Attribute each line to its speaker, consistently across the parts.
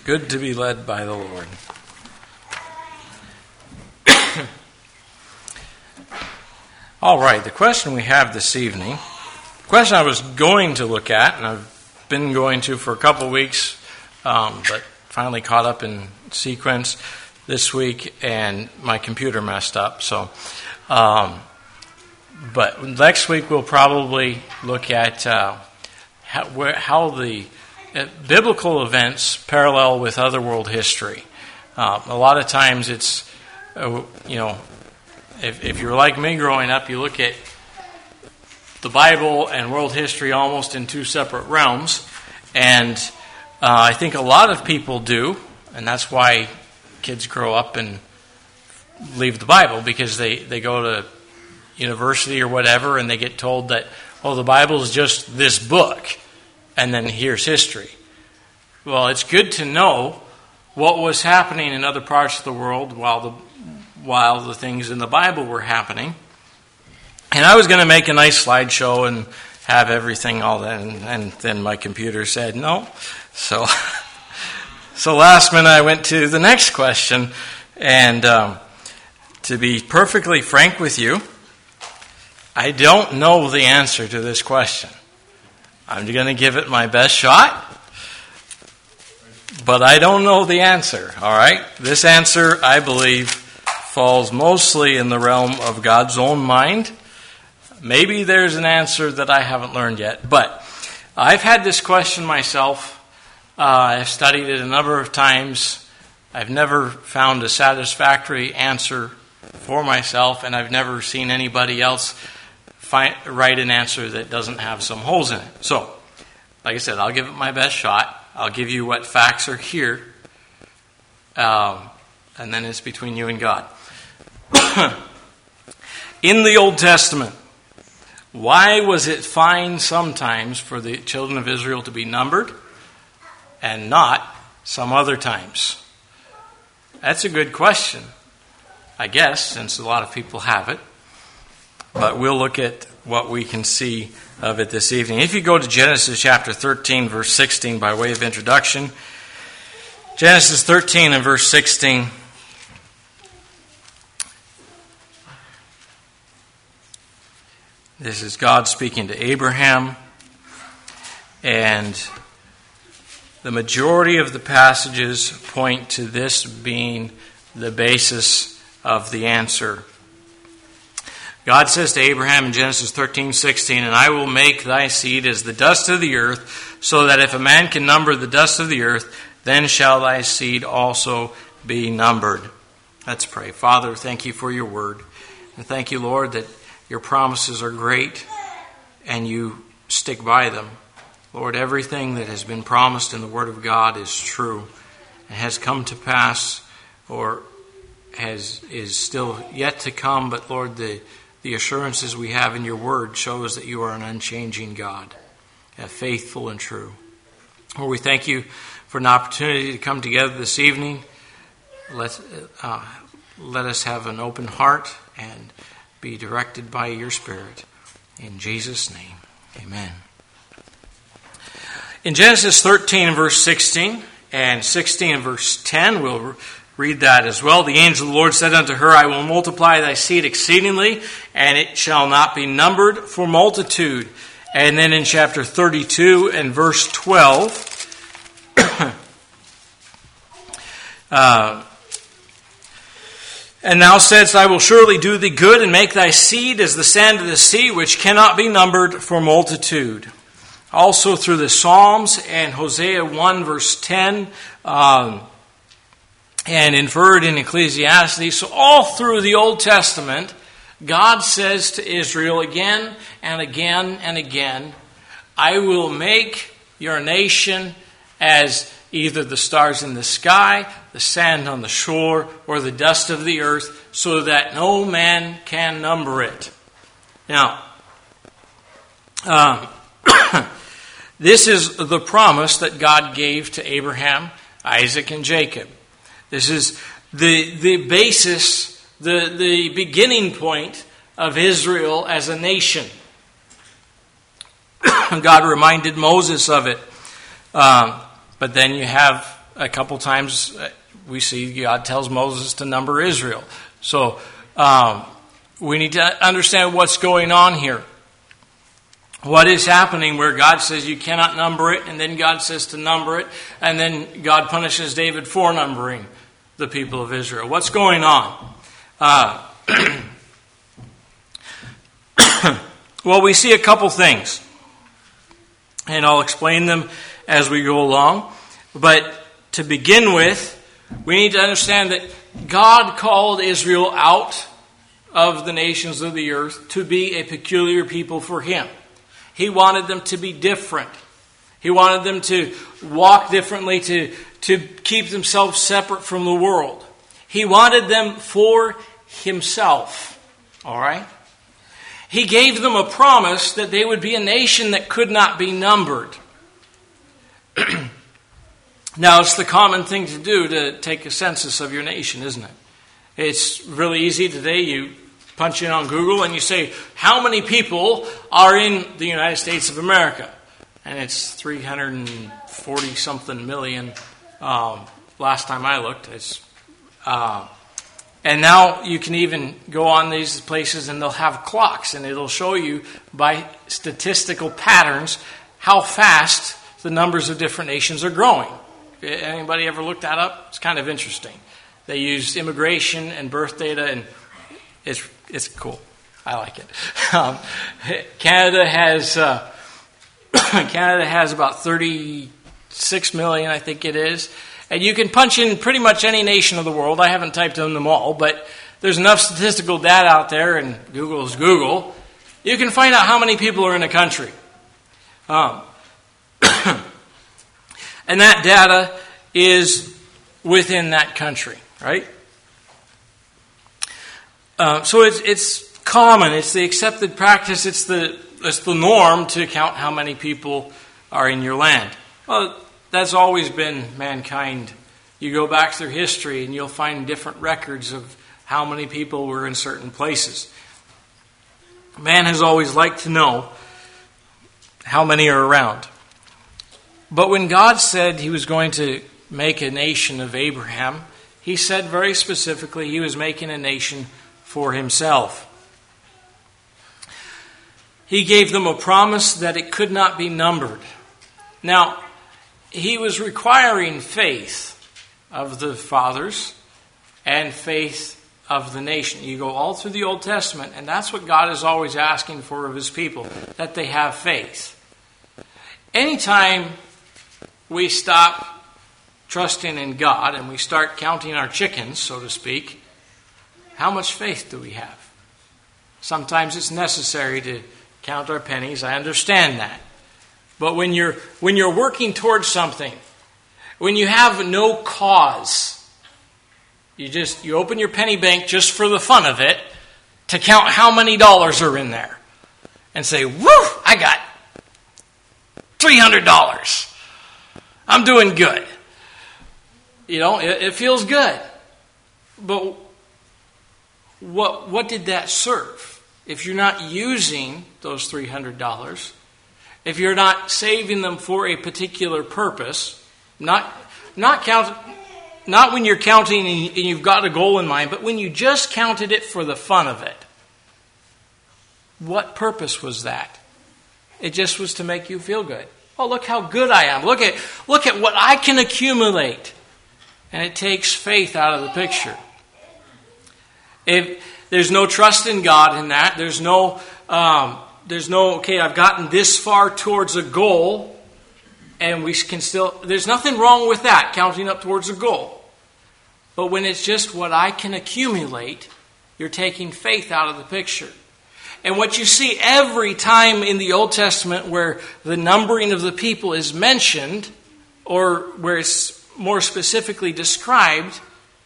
Speaker 1: good to be led by the Lord. All right, the question we have this evening, the question I was going to look at, and I've been going to for a couple weeks, but finally caught up in sequence this week, and my computer messed up. But next week we'll probably look at how the biblical events parallel with other world history. A lot of times it's, if you're like me growing up, you look at the Bible and world history almost in two separate realms. And I think a lot of people do, and that's why kids grow up and leave the Bible, because they go to university or whatever and they get told that, the Bible is just this book, and then here's history. Well, it's good to know what was happening in other parts of the world while the things in the Bible were happening. And I was going to make a nice slideshow and have everything all that, and then my computer said no. So last minute I went to the next question, and to be perfectly frank with you, I don't know the answer to this question. I'm going to give it my best shot, but I don't know the answer, all right? This answer, I believe, falls mostly in the realm of God's own mind. Maybe there's an answer that I haven't learned yet, but I've had this question myself. I've studied it a number of times. I've never found a satisfactory answer for myself, and I've never seen anybody else write an answer that doesn't have some holes in it. So, like I said, I'll give it my best shot. I'll give you what facts are here, and then it's between you and God. In the Old Testament, why was it fine sometimes for the children of Israel to be numbered and not some other times? That's a good question, I guess, since a lot of people have it. But we'll look at what we can see of it this evening. If you go to Genesis chapter 13, verse 16, by way of introduction, Genesis 13 and verse 16. This is God speaking to Abraham, and the majority of the passages point to this being the basis of the answer. God says to Abraham in Genesis 13:16, "And I will make thy seed as the dust of the earth, so that if a man can number the dust of the earth, then shall thy seed also be numbered." Let's pray. Father, thank you for your word. And thank you, Lord, that your promises are great and you stick by them. Lord, everything that has been promised in the Word of God is true and has come to pass, or is still yet to come. But Lord, the assurances we have in your Word shows that you are an unchanging God, faithful and true. Lord, we thank you for an opportunity to come together this evening. Let us have an open heart and be directed by your Spirit. In Jesus' name, amen. In Genesis 13 and verse 16 and 16 and verse 10, we'll read that as well. "The angel of the Lord said unto her, I will multiply thy seed exceedingly, and it shall not be numbered for multitude." And then in chapter 32 and verse 12, "And thou saidst, I will surely do thee good, and make thy seed as the sand of the sea, which cannot be numbered for multitude." Also through the Psalms and Hosea 1 verse 10, and inferred in Ecclesiastes. So all through the Old Testament, God says to Israel again and again and again, "I will make your nation as either the stars in the sky, the sand on the shore, or the dust of the earth, so that no man can number it." Now, this is the promise that God gave to Abraham, Isaac, and Jacob. This is the basis, the beginning point of Israel as a nation. God reminded Moses of it. But then you have a couple times we see God tells Moses to number Israel. So we need to understand what's going on here. What is happening where God says you cannot number it, and then God says to number it, and then God punishes David for numbering the people of Israel. What's going on? Well, we see a couple things, and I'll explain them as we go along. But to begin with, we need to understand that God called Israel out of the nations of the earth to be a peculiar people for Him. He wanted them to be different. He wanted them to walk differently, to keep themselves separate from the world. He wanted them for Himself. All right? He gave them a promise that they would be a nation that could not be numbered. Now, it's the common thing to do to take a census of your nation, isn't it? It's really easy today. You punch in on Google and you say, how many people are in the United States of America? And it's 340-something million. Last time I looked. And now you can even go on these places and they'll have clocks and it'll show you by statistical patterns how fast the numbers of different nations are growing. Anybody ever looked that up? It's kind of interesting. They use immigration and birth data, and it's cool. I like it. Canada has about 36 million, I think it is. And you can punch in pretty much any nation of the world. I haven't typed in them all, but there's enough statistical data out there, and Google is Google. You can find out how many people are in a country. And that data is within that country, right? So it's common. It's the accepted practice. It's the norm to count how many people are in your land. Well, that's always been mankind. You go back through history and you'll find different records of how many people were in certain places. Man has always liked to know how many are around. But when God said He was going to make a nation of Abraham, He said very specifically He was making a nation for Himself. He gave them a promise that it could not be numbered. Now, He was requiring faith of the fathers and faith of the nation. You go all through the Old Testament, and that's what God is always asking for of His people, that they have faith. Anytime we stop trusting in God and we start counting our chickens, so to speak, how much faith do we have? Sometimes it's necessary to count our pennies. I understand that. But when you're working towards something, when you have no cause, you open your penny bank just for the fun of it to count how many dollars are in there and say, "Woo! I got $300. I'm doing good." You know, it feels good. But what did that serve? If you're not using those $300, if you're not saving them for a particular purpose, not when you're counting and you've got a goal in mind, but when you just counted it for the fun of it, what purpose was that? It just was to make you feel good. Oh, look how good I am. Look at what I can accumulate. And it takes faith out of the picture. If there's no trust in God in that, there's no, okay, I've gotten this far towards a goal, and we can still, there's nothing wrong with that, counting up towards a goal. But when it's just what I can accumulate, you're taking faith out of the picture. And what you see every time in the Old Testament where the numbering of the people is mentioned, or where it's more specifically described,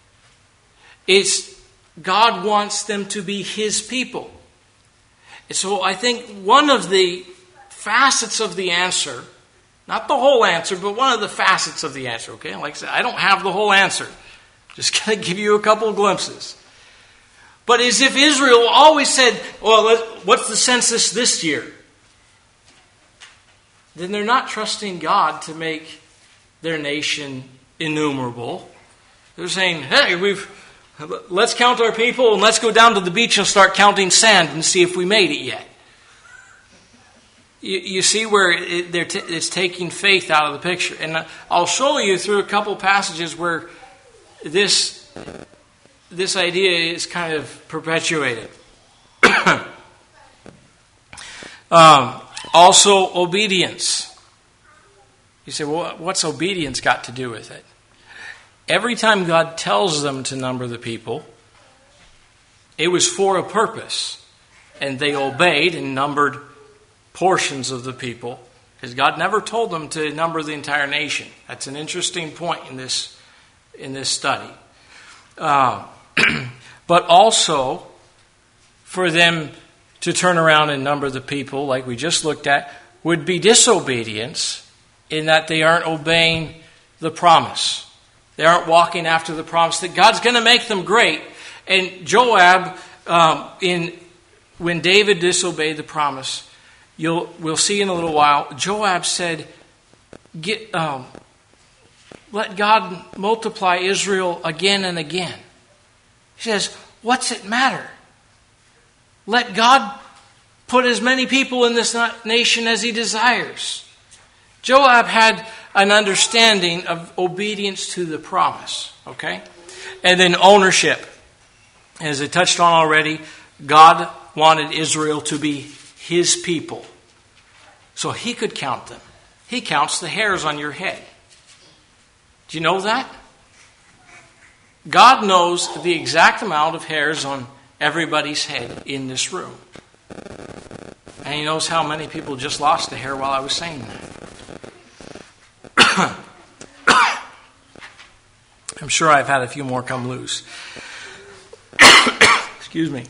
Speaker 1: is God wants them to be His people. And so I think one of the facets of the answer, not the whole answer, but one of the facets of the answer, okay? Like I said, I don't have the whole answer. Just going to give you a couple of glimpses. But as if Israel always said, well, what's the census this year? Then they're not trusting God to make their nation innumerable. They're saying, hey, let's count our people and let's go down to the beach and start counting sand and see if we made it yet. You see where it's taking faith out of the picture. And I'll show you through a couple passages where this idea is kind of perpetuated. Also, obedience. You say, well, what's obedience got to do with it? Every time God tells them to number the people, it was for a purpose. And they obeyed and numbered portions of the people, because God never told them to number the entire nation. That's an interesting point in this study. But also, for them to turn around and number the people, like we just looked at, would be disobedience in that they aren't obeying the promise. They aren't walking after the promise that God's going to make them great. And Joab, when David disobeyed the promise, we'll see in a little while, Joab said, let God multiply Israel again and again. He says, what's it matter? Let God put as many people in this nation as he desires. Joab had an understanding of obedience to the promise. Okay? And then ownership. As I touched on already, God wanted Israel to be his people. So he could count them. He counts the hairs on your head. Do you know that? God knows the exact amount of hairs on everybody's head in this room. And he knows how many people just lost a hair while I was saying that. I'm sure I've had a few more come loose. Excuse me.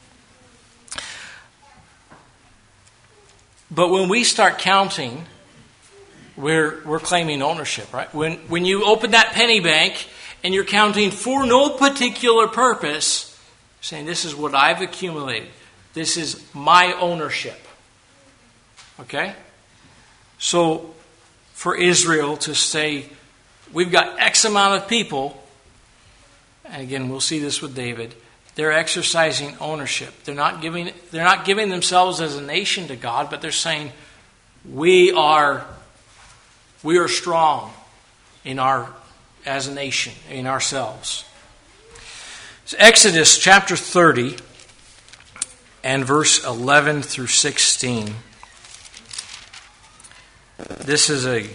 Speaker 1: But when we start counting, we're claiming ownership, right? When you open that penny bank and you're counting for no particular purpose, saying this is what I've accumulated. This is my ownership. Okay? So for Israel to say, we've got X amount of people, and again we'll see this with David, they're exercising ownership. They're not giving themselves as a nation to God, but they're saying, we are strong as a nation, in ourselves. So Exodus chapter 30 and verse 11 through 16. This is a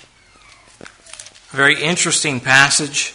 Speaker 1: very interesting passage.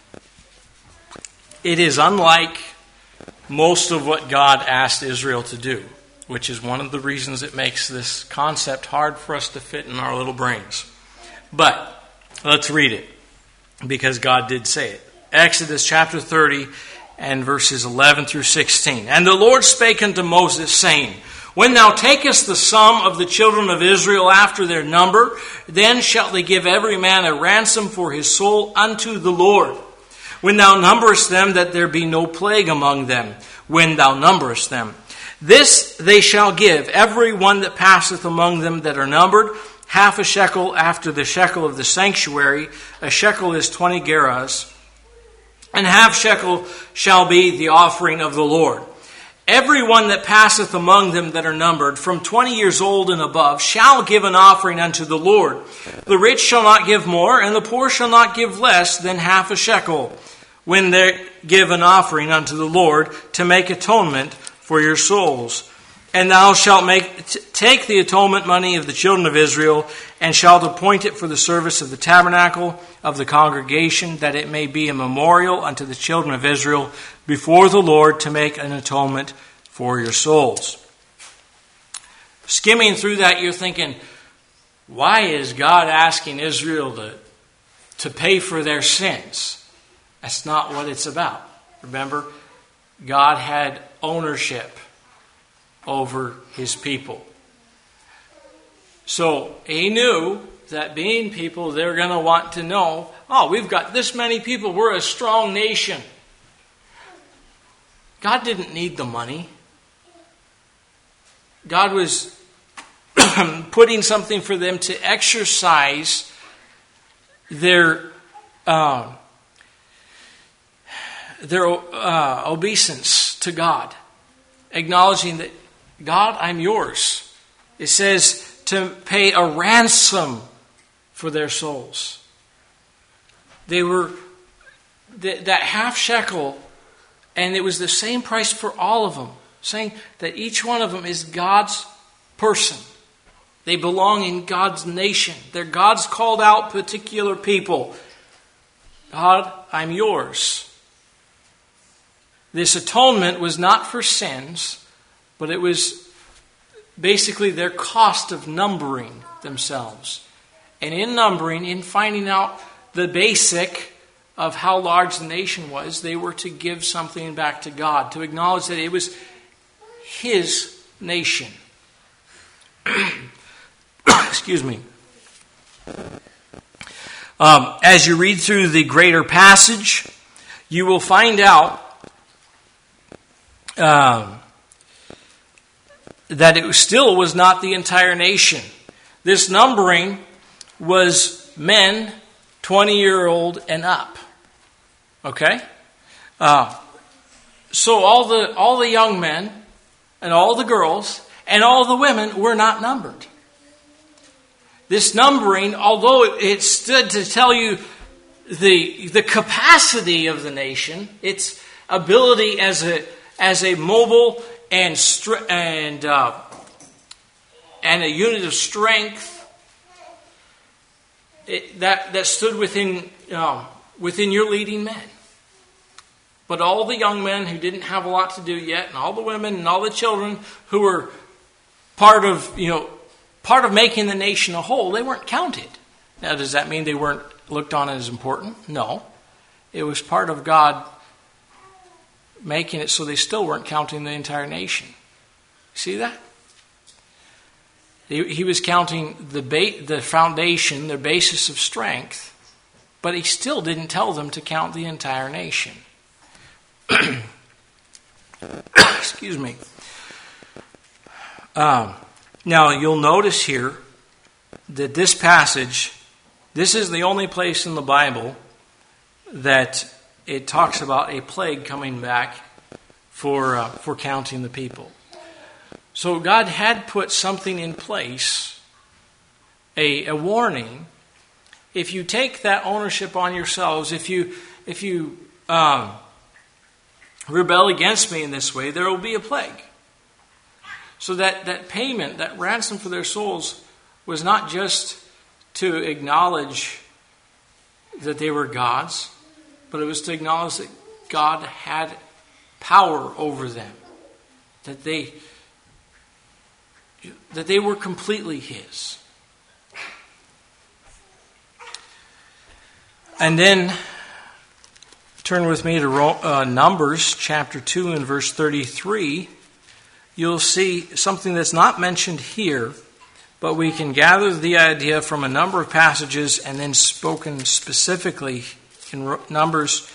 Speaker 1: It is unlike most of what God asked Israel to do, which is one of the reasons it makes this concept hard for us to fit in our little brains. But let's read it, because God did say it. Exodus chapter 30 and verses 11 through 16. And the Lord spake unto Moses, saying, when thou takest the sum of the children of Israel after their number, then shalt they give every man a ransom for his soul unto the Lord. When thou numberest them, that there be no plague among them, when thou numberest them. This they shall give, every one that passeth among them that are numbered, half a shekel after the shekel of the sanctuary. A shekel is 20 gerahs. And half shekel shall be the offering of the Lord. Every one that passeth among them that are numbered, from 20 years old and above, shall give an offering unto the Lord. The rich shall not give more, and the poor shall not give less than half a shekel, when they give an offering unto the Lord, to make atonement for your souls. And thou shalt take the atonement money of the children of Israel, and shalt appoint it for the service of the tabernacle of the congregation, that it may be a memorial unto the children of Israel before the Lord, to make an atonement for your souls. Skimming through that, you're thinking, why is God asking Israel to pay for their sins? That's not what it's about. Remember, God had ownership over his people. So he knew that being people, they're going to want to know, oh, we've got this many people, we're a strong nation. God didn't need the money. God was putting something for them to exercise their their obeisance to God, acknowledging that, God, I'm yours. It says to pay a ransom for their souls. They were that half shekel, and it was the same price for all of them, saying that each one of them is God's person. They belong in God's nation. They're God's called out particular people. God, I'm yours. This atonement was not for sins, but it was basically their cost of numbering themselves. And in numbering, in finding out the basic of how large the nation was, they were to give something back to God, to acknowledge that it was His nation. Excuse me. As you read through the greater passage, you will find out that it still was not the entire nation. This numbering was men 20-year-old and up. Okay? So all the young men and all the girls and all the women were not numbered. This numbering, although it stood to tell you the capacity of the nation, its ability as a mobile and a unit of strength that stood within your leading men. But all the young men who didn't have a lot to do yet, and all the women and all the children who were part of making the nation a whole, they weren't counted. Now, does that mean they weren't looked on as important? No. It was part of God making it so they still weren't counting the entire nation. See that? He was counting the foundation, the basis of strength, but he still didn't tell them to count the entire nation. Excuse me. Now, you'll notice here that this passage, this is the only place in the Bible that it talks about a plague coming back for counting the people. So God had put something in place, a warning. If you take that ownership on yourselves, if you rebel against me in this way, there will be a plague. So that payment, that ransom for their souls, was not just to acknowledge that they were God's, but it was to acknowledge that God had power over them, that they were completely His. And then turn with me to Numbers chapter 2 and verse 33. You'll see something that's not mentioned here, but we can gather the idea from a number of passages and then spoken specifically in Numbers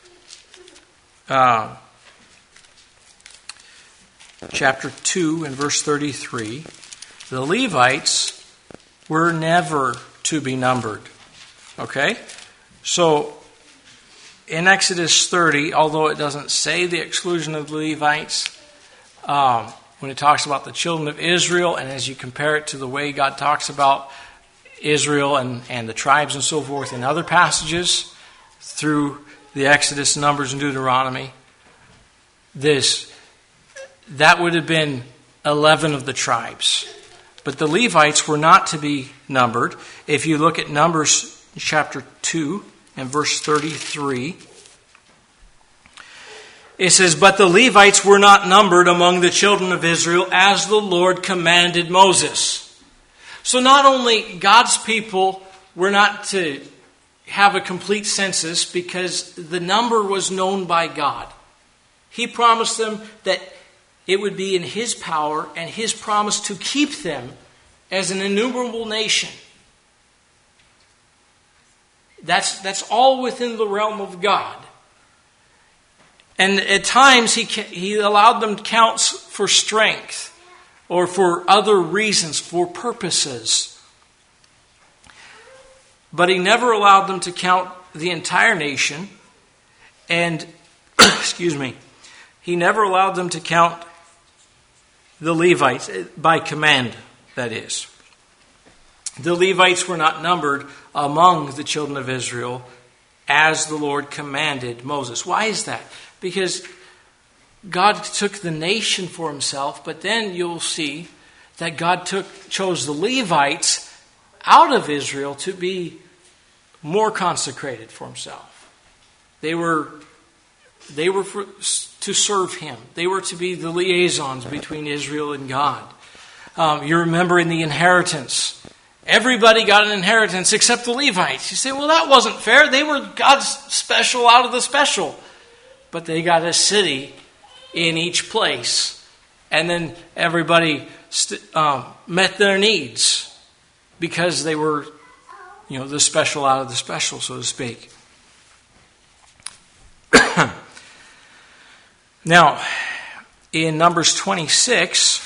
Speaker 1: chapter 2 and verse 33. The Levites were never to be numbered. Okay? So, in Exodus 30, although it doesn't say the exclusion of the Levites, when it talks about the children of Israel, and as you compare it to the way God talks about Israel and the tribes and so forth in other passages through the Exodus, Numbers, and Deuteronomy, that would have been 11 of the tribes. But the Levites were not to be numbered. If you look at Numbers chapter 2 and verse 33, it says, "But the Levites were not numbered among the children of Israel as the Lord commanded Moses." So not only God's people were not to have a complete census because the number was known by God. He promised them that it would be in His power and His promise to keep them as an innumerable nation. That's all within the realm of God. And at times he allowed them to count for strength or for other reasons, for purposes. But He never allowed them to count the entire nation, and, excuse me, he never allowed them to count the Levites, by command, that is. The Levites were not numbered among the children of Israel as the Lord commanded Moses. Why is that? Because God took the nation for himself, but then you'll see that God chose the Levites out of Israel to be more consecrated for himself. They were to serve him. They were to be the liaisons between Israel and God. You remember in the inheritance, everybody got an inheritance except the Levites. You say, well, that wasn't fair. They were God's special out of the special. But they got a city in each place. And then everybody met their needs because they were, the special out of the special, so to speak. Now, in Numbers 26,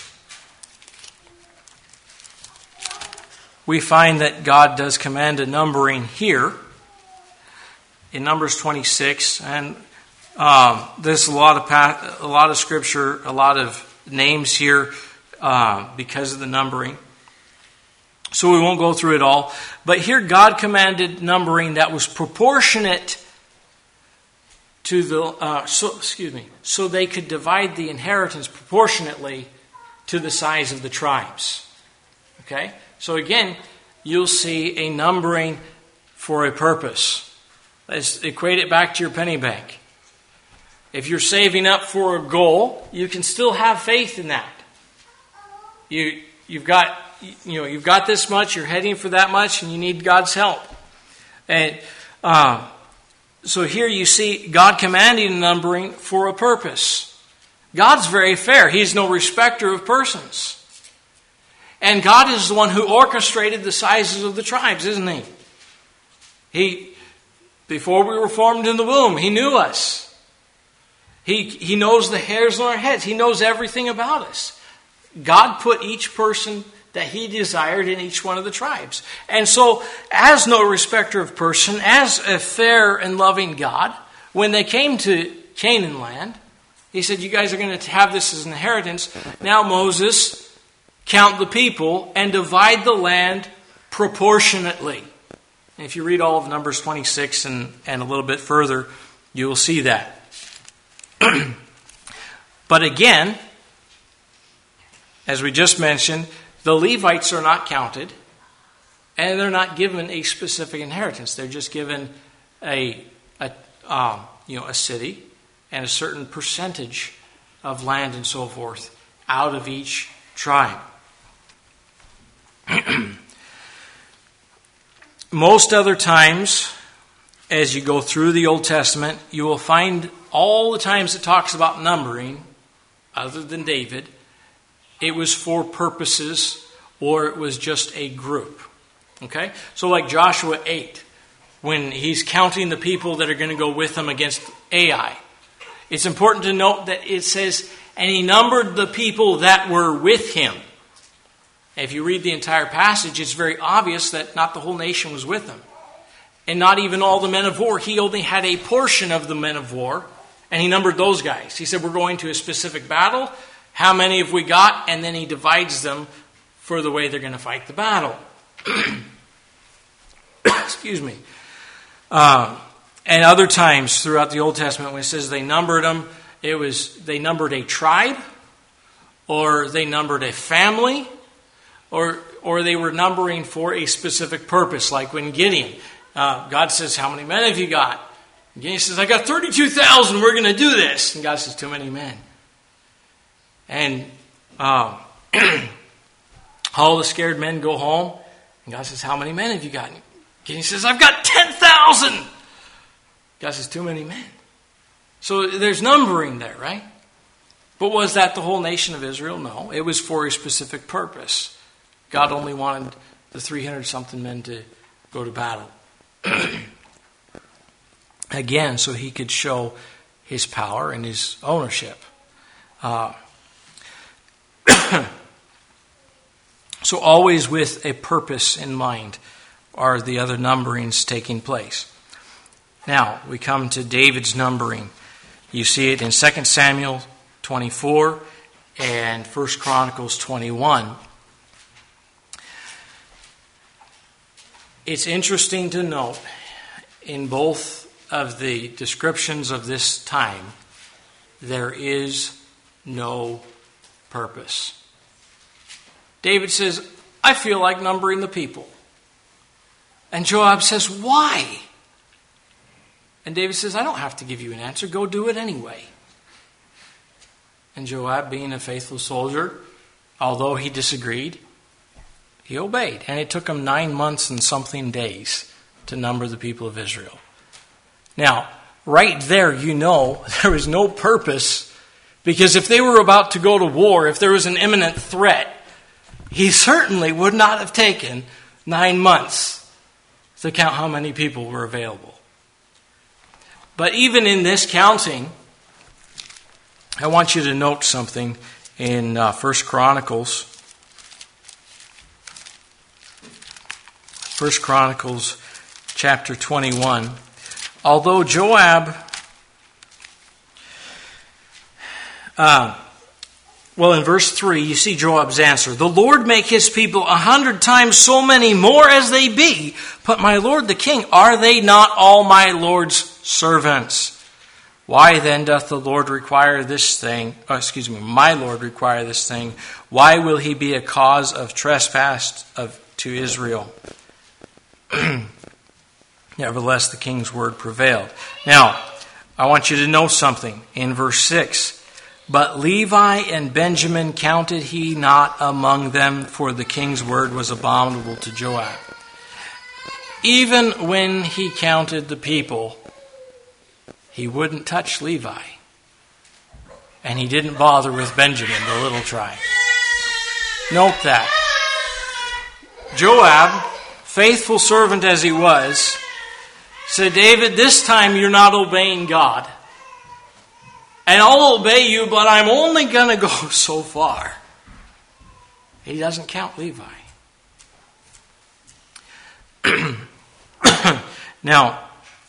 Speaker 1: we find that God does command a numbering here. In Numbers 26, and there's a lot of scripture, a lot of names here because of the numbering. So we won't go through it all. But here God commanded numbering that was proportionate to the so they could divide the inheritance proportionately to the size of the tribes. Okay? So again, you'll see a numbering for a purpose. Let's equate it back to your penny bank. If you're saving up for a goal, you can still have faith in that. You've got this much, you're heading for that much, and you need God's help. And so here you see God commanding numbering for a purpose. God's very fair. He's no respecter of persons. And God is the one who orchestrated the sizes of the tribes, isn't he? Before we were formed in the womb, he knew us. He knows the hairs on our heads. He knows everything about us. God put each person that he desired in each one of the tribes. And so, as no respecter of person, as a fair and loving God, when they came to Canaan land, he said, you guys are going to have this as an inheritance. Now, Moses, count the people and divide the land proportionately. And if you read all of Numbers 26 and a little bit further, you will see that. But again, as we just mentioned, the Levites are not counted, and they're not given a specific inheritance. They're just given a city and a certain percentage of land and so forth out of each tribe. Most other times, as you go through the Old Testament, you will find all the times it talks about numbering, other than David, it was for purposes or it was just a group. Okay? So like Joshua 8, when he's counting the people that are going to go with him against Ai. It's important to note that it says, and he numbered the people that were with him. If you read the entire passage, it's very obvious that not the whole nation was with him. And not even all the men of war. He only had a portion of the men of war, and he numbered those guys. He said, we're going to a specific battle. How many have we got? And then he divides them for the way they're going to fight the battle. Excuse me. And other times throughout the Old Testament, when it says they numbered them, they numbered a tribe, or they numbered a family, or they were numbering for a specific purpose. Like when Gideon, God says, how many men have you got? And Gideon says, I got 32,000, we're going to do this. And God says, too many men. And all the scared men go home. And God says, how many men have you got? And Gideon says, I've got 10,000. God says, too many men. So there's numbering there, right? But was that the whole nation of Israel? No. It was for a specific purpose. God only wanted the 300-something men to go to battle. Again, so he could show his power and his ownership. So always with a purpose in mind are the other numberings taking place. Now, we come to David's numbering. You see it in 2 Samuel 24 and 1 Chronicles 21. It's interesting to note in both of the descriptions of this time, there is no purpose. David says, I feel like numbering the people. And Joab says, why? And David says, I don't have to give you an answer. Go do it anyway. And Joab, being a faithful soldier, although he disagreed, he obeyed. And it took him 9 months and something days to number the people of Israel. Now, right there, you know there was no purpose, because if they were about to go to war, if there was an imminent threat, he certainly would not have taken 9 months to count how many people were available. But even in this counting, I want you to note something in 1 Chronicles. 1 Chronicles chapter 21. Although Joab, in verse 3, you see Joab's answer. The Lord make his people 100 times so many more as they be. But my lord the king, are they not all my lord's servants? Why then doth the Lord require this thing? My Lord require this thing. Why will he be a cause of trespass to Israel? Nevertheless, the king's word prevailed. Now, I want you to know something in verse 6. But Levi and Benjamin counted he not among them, for the king's word was abominable to Joab. Even when he counted the people, he wouldn't touch Levi. And he didn't bother with Benjamin, the little tribe. Note that. Joab, faithful servant as he was, said, David, this time you're not obeying God. And I'll obey you, but I'm only going to go so far. He doesn't count Levi. Now,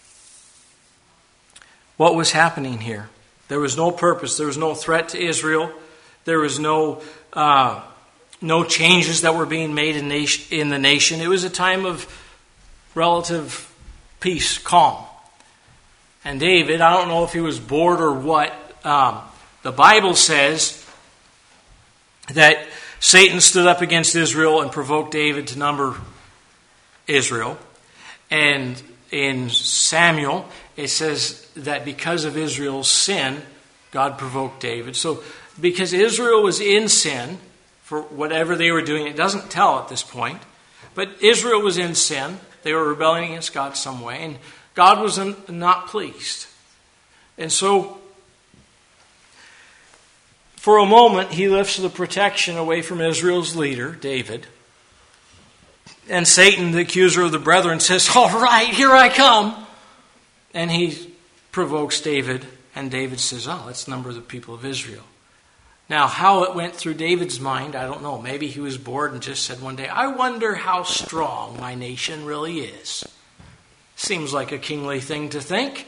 Speaker 1: what was happening here? There was no purpose. There was no threat to Israel. There was no changes that were being made in the nation. It was a time of relative peace, calm. And David, I don't know if he was bored or what. The Bible says that Satan stood up against Israel and provoked David to number Israel. And in Samuel, it says that because of Israel's sin, God provoked David. So because Israel was in sin for whatever they were doing, it doesn't tell at this point, but Israel was in sin. They were rebelling against God some way, and God was not pleased. And so, for a moment, he lifts the protection away from Israel's leader, David. And Satan, the accuser of the brethren, says, all right, here I come. And he provokes David, and David says, let's number the people of Israel. Now, how it went through David's mind, I don't know. Maybe he was bored and just said one day, I wonder how strong my nation really is. Seems like a kingly thing to think.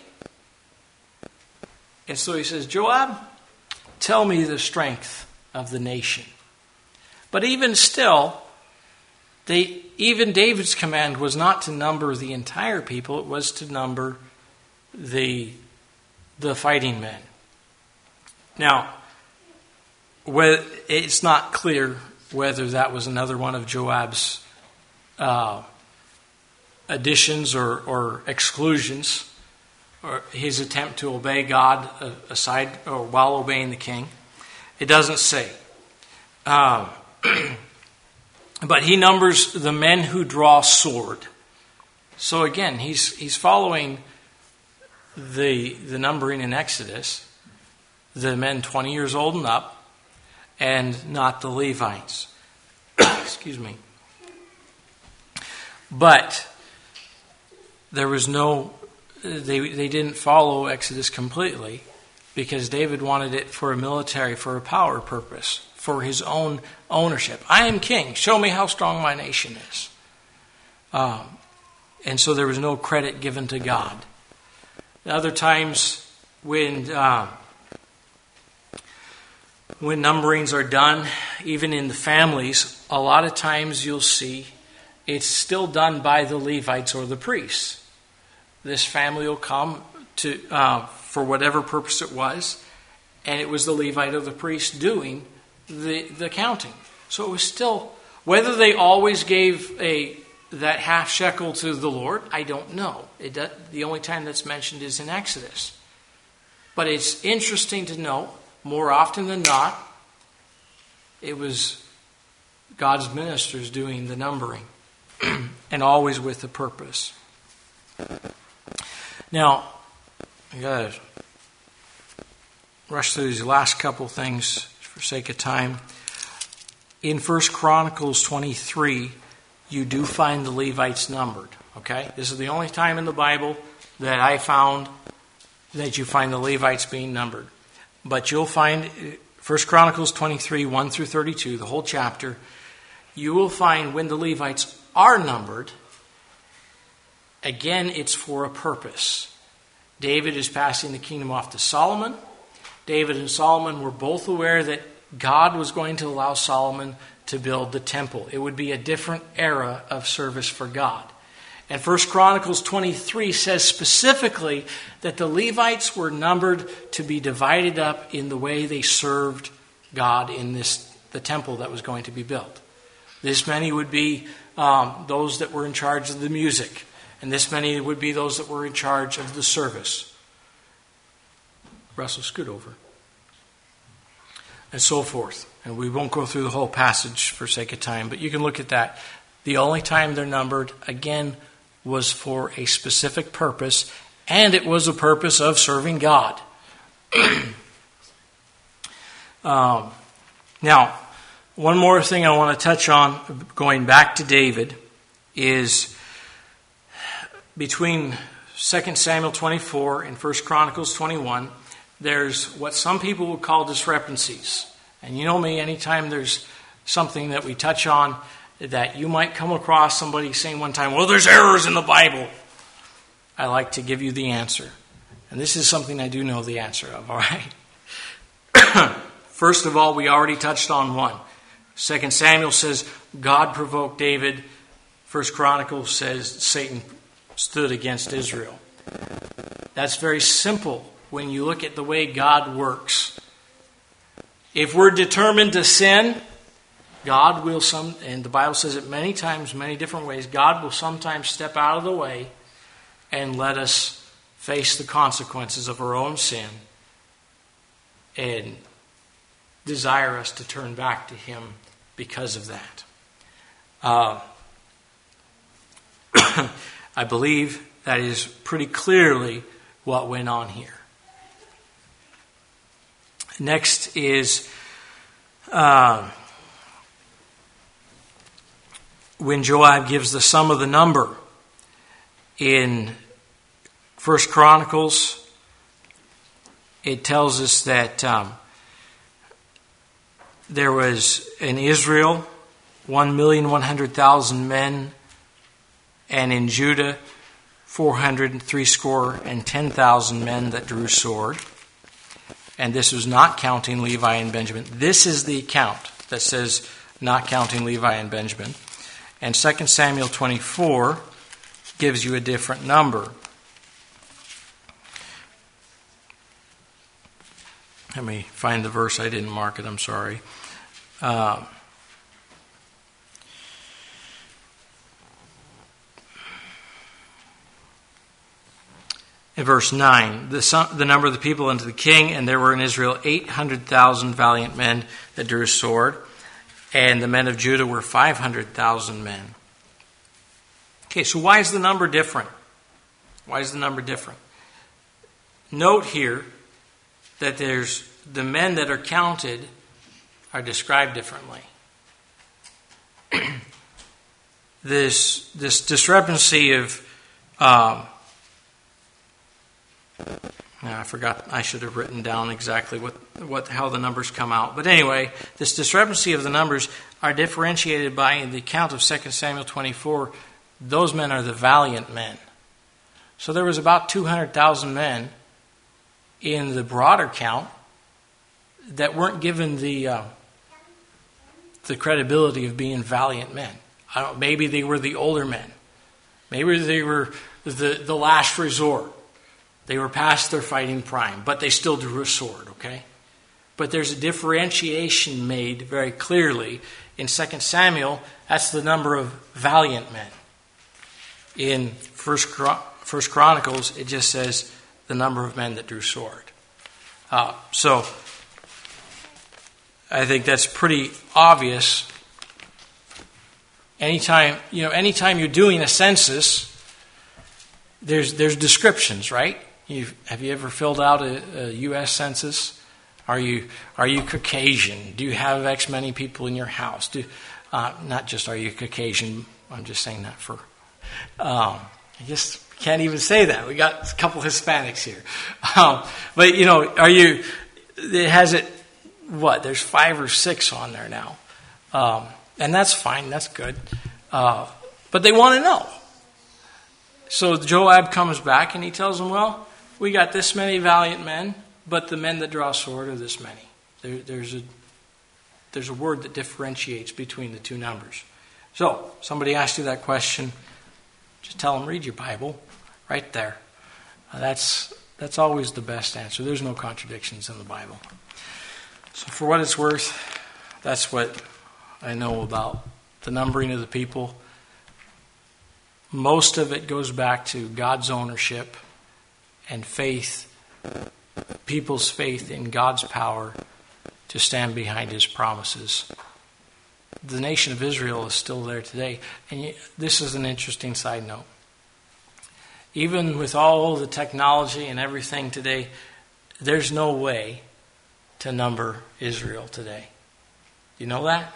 Speaker 1: And so he says, Joab, tell me the strength of the nation. But even still, even David's command was not to number the entire people. It was to number the fighting men. Now, it's not clear whether that was another one of Joab's additions or exclusions, or his attempt to obey God aside or while obeying the king. It doesn't say. But he numbers the men who draw sword. So again, he's following the numbering in Exodus, the men 20 years old and up, and not the Levites. Excuse me. But there was they didn't follow Exodus completely, because David wanted it for a power purpose, for his own ownership. I am king. Show me how strong my nation is. And so there was no credit given to God. Other times when numberings are done, even in the families, a lot of times you'll see it's still done by the Levites or the priests. This family will come to for whatever purpose it was, and it was the Levite or the priest doing the counting. So it was still, whether they always gave that half shekel to the Lord, I don't know. The only time that's mentioned is in Exodus. But it's interesting to note, more often than not, it was God's ministers doing the numbering, and always with a purpose. Now, I got to rush through these last couple things for sake of time. In 1 Chronicles 23, you do find the Levites numbered. Okay? This is the only time in the Bible that I found that you find the Levites being numbered. But you'll find 1 Chronicles 23, 1 through 32, the whole chapter, you will find when the Levites are numbered, again, it's for a purpose. David is passing the kingdom off to Solomon. David and Solomon were both aware that God was going to allow Solomon to build the temple. It would be a different era of service for God. And 1 Chronicles 23 says specifically that the Levites were numbered to be divided up in the way they served God in the temple that was going to be built. This many would be those that were in charge of the music, and this many would be those that were in charge of the service. Russell, scoot over. And so forth. And we won't go through the whole passage for sake of time, but you can look at that. The only time they're numbered, again, was for a specific purpose, and it was a purpose of serving God. Now, one more thing I want to touch on, going back to David, is between 2 Samuel 24 and 1 Chronicles 21, there's what some people would call discrepancies. And you know me, anytime there's something that we touch on that you might come across somebody saying one time, well, there's errors in the Bible, I like to give you the answer. And this is something I do know the answer of, all right? First of all, we already touched on one. 2 Samuel says God provoked David. 1 Chronicles says Satan stood against Israel. That's very simple when you look at the way God works. If we're determined to sin, God will and the Bible says it many times, many different ways, God will sometimes step out of the way and let us face the consequences of our own sin and desire us to turn back to Him because of that. I believe that is pretty clearly what went on here. Next is when Joab gives the sum of the number in 1 Chronicles, it tells us that there was in Israel 1,100,000 men, and in Judah 410,000 men that drew sword. And this was not counting Levi and Benjamin. This is the count that says not counting Levi and Benjamin. And 2 Samuel 24 gives you a different number. Let me find the verse. I didn't mark it. I'm sorry. In verse 9, the number of the people unto the king, and there were in Israel 800,000 valiant men that drew a sword, and the men of Judah were 500,000 men. Okay, so why is the number different? Why is the number different? Note here that there's the men that are counted are described differently. This discrepancy of I forgot. I should have written down exactly how the numbers come out. But anyway, this discrepancy of the numbers are differentiated by, in the account of 2 Samuel 24, those men are the valiant men. So there was about 200,000 men in the broader count that weren't given the credibility of being valiant men. Maybe they were the older men. Maybe they were the last resort. They were past their fighting prime, but they still drew a sword, okay? But there's a differentiation made very clearly in 2 Samuel. That's the number of valiant men. In First Chronicles, it just says the number of men that drew sword. So I think that's pretty obvious. Anytime you're doing a census, there's descriptions, right? Have you ever filled out a U.S. census? Are you Caucasian? Do you have X many people in your house? Not just are you Caucasian. I'm just saying that for. I just can't even say that. We got a couple Hispanics here, but are you? It has it. What? There's 5 or 6 on there now, and that's fine. That's good. But they want to know. So Joab comes back and he tells them, "Well, we got this many valiant men, but the men that draw a sword are this many." There's a word that differentiates between the two numbers. So somebody asks you that question, just tell them, read your Bible, right there. That's always the best answer. There's no contradictions in the Bible. So for what it's worth, that's what I know about the numbering of the people. Most of it goes back to God's ownership and faith, people's faith in God's power to stand behind His promises. The nation of Israel is still there today. And this is an interesting side note. Even with all the technology and everything today, there's no way to number Israel today. You know that?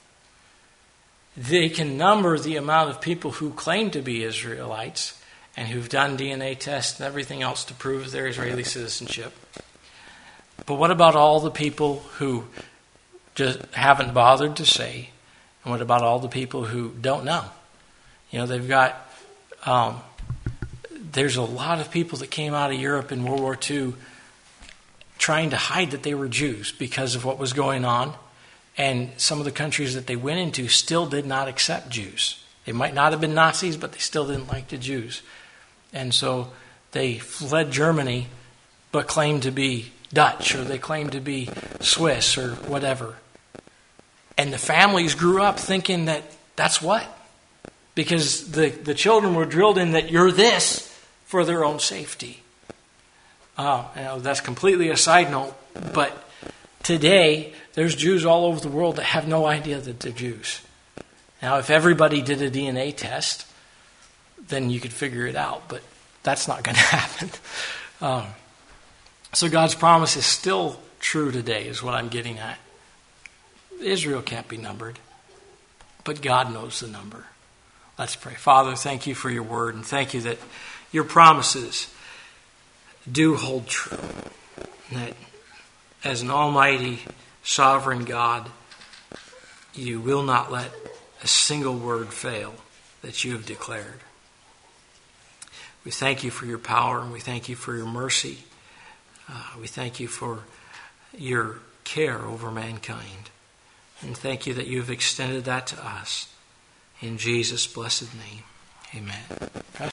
Speaker 1: They can number the amount of people who claim to be Israelites and who've done DNA tests and everything else to prove their Israeli citizenship. But what about all the people who just haven't bothered to say? And what about all the people who don't know? They've got, there's a lot of people that came out of Europe in World War II trying to hide that they were Jews because of what was going on. And some of the countries that they went into still did not accept Jews. They might not have been Nazis, but they still didn't like the Jews. And so they fled Germany, but claimed to be Dutch, or they claimed to be Swiss, or whatever. And the families grew up thinking that that's what? Because the children were drilled in that you're this for their own safety. That's completely a side note, but today, there's Jews all over the world that have no idea that they're Jews. Now, if everybody did a DNA test, then you could figure it out, but that's not going to happen. So God's promise is still true today, is what I'm getting at. Israel can't be numbered, but God knows the number. Let's pray. Father, thank you for your word, and thank you that your promises do hold true. That as an almighty, sovereign God, you will not let a single word fail that you have declared. We thank you for your power, and we thank you for your mercy. We thank you for your care over mankind. And thank you that you have extended that to us. In Jesus' blessed name, amen.